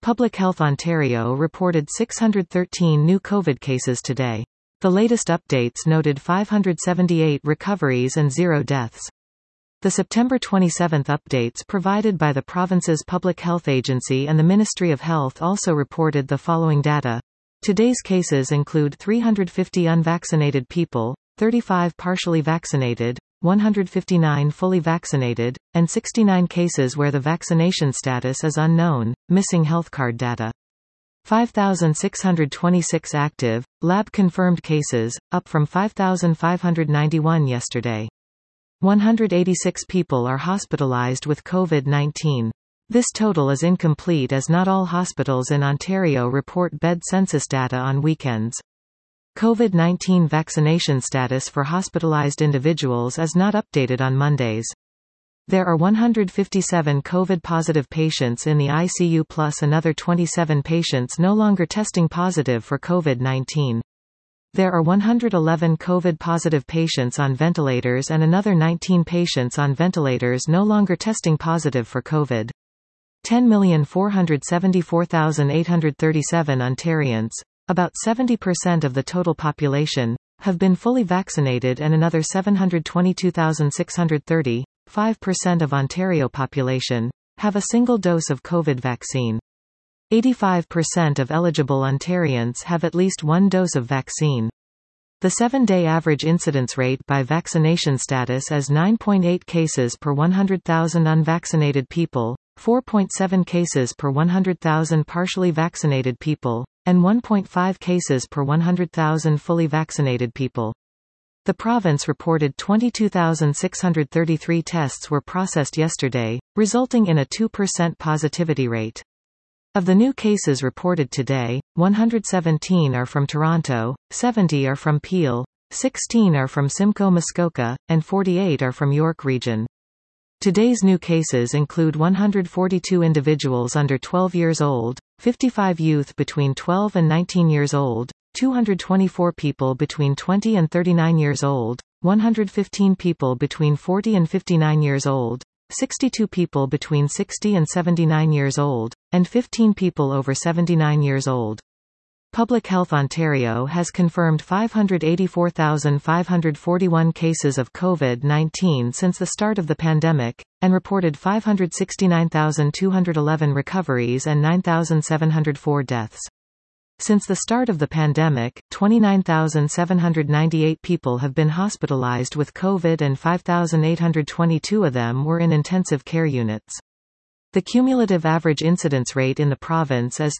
Public Health Ontario reported 613 new COVID cases today. The latest updates noted 578 recoveries and 0 deaths. The September 27 updates provided by the province's Public Health Agency and the Ministry of Health also reported the following data. Today's cases include 350 unvaccinated people, 35 partially vaccinated, 159 fully vaccinated, and 69 cases where the vaccination status is unknown, missing health card data. 5,626 active, lab-confirmed cases, up from 5,591 yesterday. 186 people are hospitalized with COVID-19. This total is incomplete as not all hospitals in Ontario report bed census data on weekends. COVID-19 vaccination status for hospitalized individuals is not updated on Mondays. There are 157 COVID-positive patients in the ICU plus another 27 patients no longer testing positive for COVID-19. There are 111 COVID-positive patients on ventilators and another 19 patients on ventilators no longer testing positive for COVID. 10,474,837 Ontarians, about 70% of the total population, have been fully vaccinated and another 722,630, 5% of Ontario population, have a single dose of COVID vaccine. 85% of eligible Ontarians have at least one dose of vaccine. The 7-day average incidence rate by vaccination status is 9.8 cases per 100,000 unvaccinated people, 4.7 cases per 100,000 partially vaccinated people, and 1.5 cases per 100,000 fully vaccinated people. The province reported 22,633 tests were processed yesterday, resulting in a 2% positivity rate. Of the new cases reported today, 117 are from Toronto, 70 are from Peel, 16 are from Simcoe Muskoka, and 48 are from York Region. Today's new cases include 142 individuals under 12 years old, 55 youth between 12 and 19 years old, 224 people between 20 and 39 years old, 115 people between 40 and 59 years old, 62 people between 60 and 79 years old, and 15 people over 79 years old. Public Health Ontario has confirmed 584,541 cases of COVID-19 since the start of the pandemic, and reported 569,211 recoveries and 9,704 deaths. Since the start of the pandemic, 29,798 people have been hospitalized with COVID and 5,822 of them were in intensive care units. The cumulative average incidence rate in the province is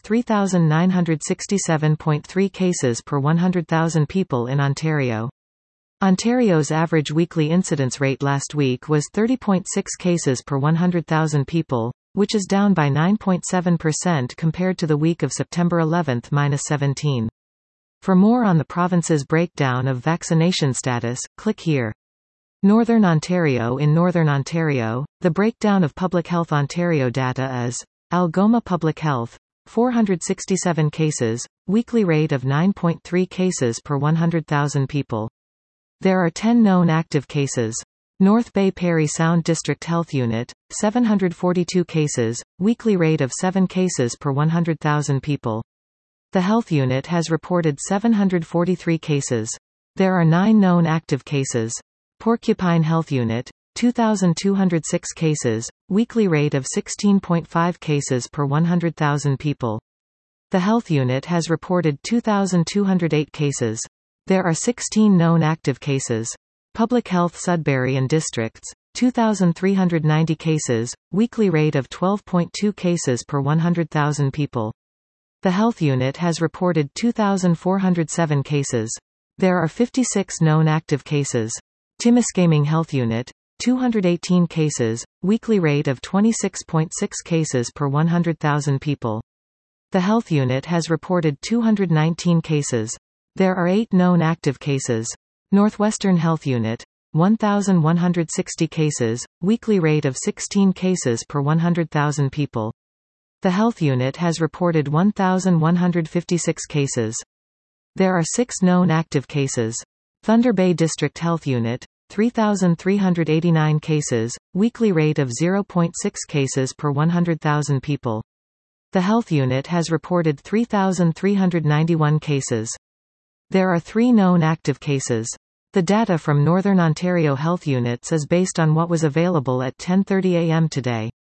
3,967.3 cases per 100,000 people in Ontario. Ontario's average weekly incidence rate last week was 30.6 cases per 100,000 people, which is down by 9.7% compared to the week of September 11, -17. For more on the province's breakdown of vaccination status, click here. Northern Ontario. In Northern Ontario, the breakdown of Public Health Ontario data is: Algoma Public Health, 467 cases, weekly rate of 9.3 cases per 100,000 people. There are 10 known active cases. North Bay Parry Sound District Health Unit, 742 cases, weekly rate of 7 cases per 100,000 people. The health unit has reported 743 cases. There are 9 known active cases. Porcupine Health Unit, 2,206 cases, weekly rate of 16.5 cases per 100,000 people. The health unit has reported 2,208 cases. There are 16 known active cases. Public Health Sudbury and Districts, 2,390 cases, weekly rate of 12.2 cases per 100,000 people. The health unit has reported 2,407 cases. There are 56 known active cases. Timiskaming Health Unit, 218 cases, weekly rate of 26.6 cases per 100,000 people. The health unit has reported 219 cases. There are 8 known active cases. Northwestern Health Unit, 1,160 cases, weekly rate of 16 cases per 100,000 people. The health unit has reported 1,156 cases. There are 6 known active cases. Thunder Bay District Health Unit, 3,389 cases, weekly rate of 0.6 cases per 100,000 people. The health unit has reported 3,391 cases. There are 3 known active cases. The data from Northern Ontario Health Units is based on what was available at 10:30 a.m. today.